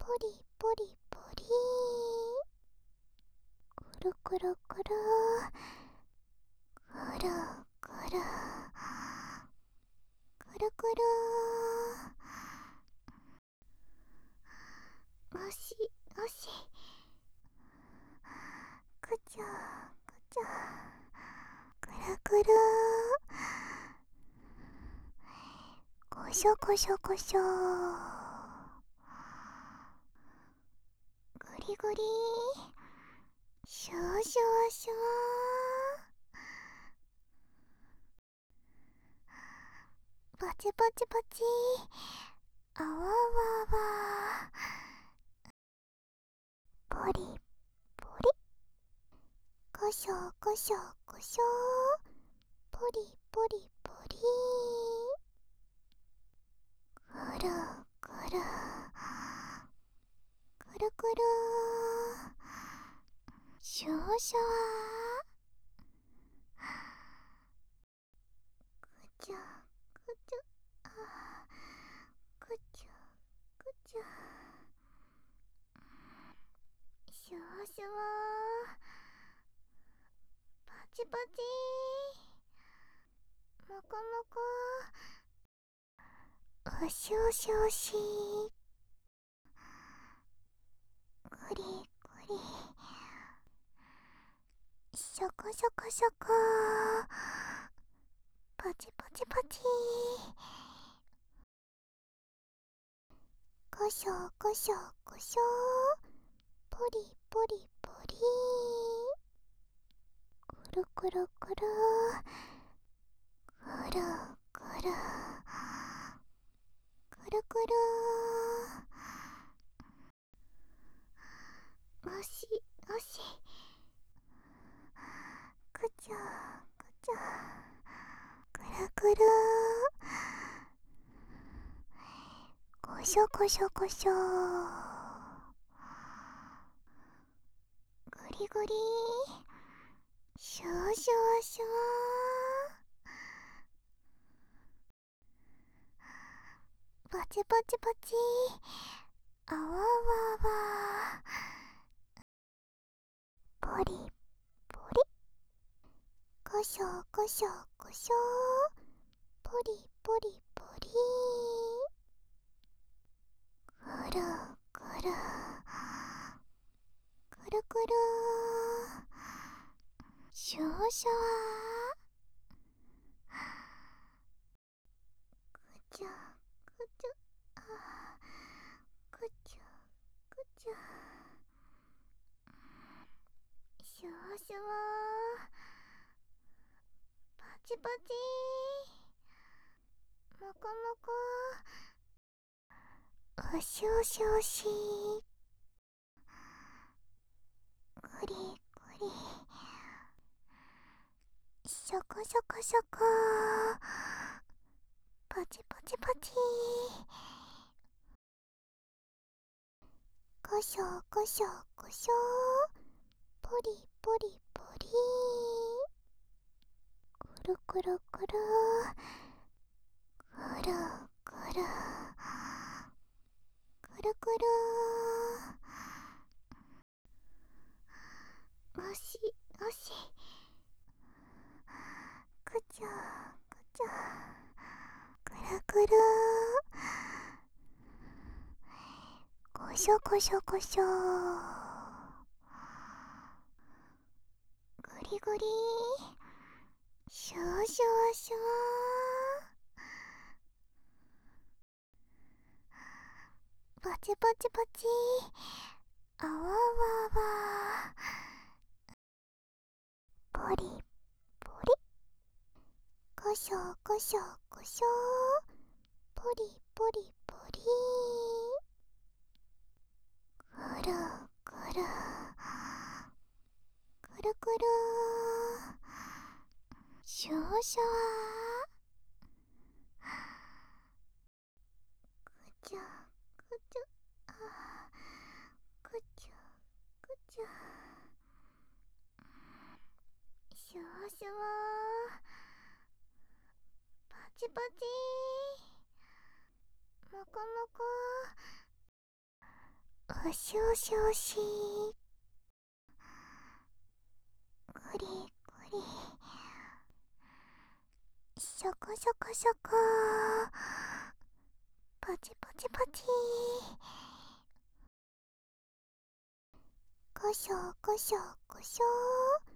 リポリポリ、くるくるくる、くるくるくるくる、おしおし、くちゃくちゃ、くるくる、こしょこしょこしょ、ぐりぐり、シュワシュワシュワ、パチパチパチ、あわわわ、ポリポリ、こしょこしょこしょ、ポリポリポリ、くるくるくるくる、シュワシュワ、くちゃくちゃ、くちゃくちゃ、シュワシュワ、パチパチ、もこもこ、おしおしおし、ぐりぐり、ショコショコショコ、パチパチパチ、こしょこしょこしょ、ポリポリポリ、くるくるくる、くるくるくるくる、おしおし、くちゃくちゃ、くるくる、こしょこしょこしょ、ぐりぐり、シュワシュワシュワ、パチパチパチ、あわわわ、ポリポリ、こしょこしょこしょ、ポリポリポリ、くるくるくるくる、シュワシュワ、くちゃくちゃ、くちゃくちゃ、シュワシュワ、パチパチ、もこもこ、おしおしおし、ぐりぐり、ショコショコショコ、パチパチパチ、こしょこしょこしょ、ポリポリポリ、くるくるくるくるくるくるくる、おしおし、くちゃくちゃ、くるくる、こしょこしょこしょ、ぐりぐり、シュワシュワシュワ、パチパチパチ、あわわわ、ポリポリ、こしょこしょこしょ、ポリポリポリ、くるくるくるくる、シュワシュワ、くちゃくちゃ、くちゃくちゃ、シュワシュワ、パチパチ、もこもこ、 ゴシゴシゴシ、グリグリ、シャカシャカシャカ、パチパチパチ、ゴショゴショゴショ、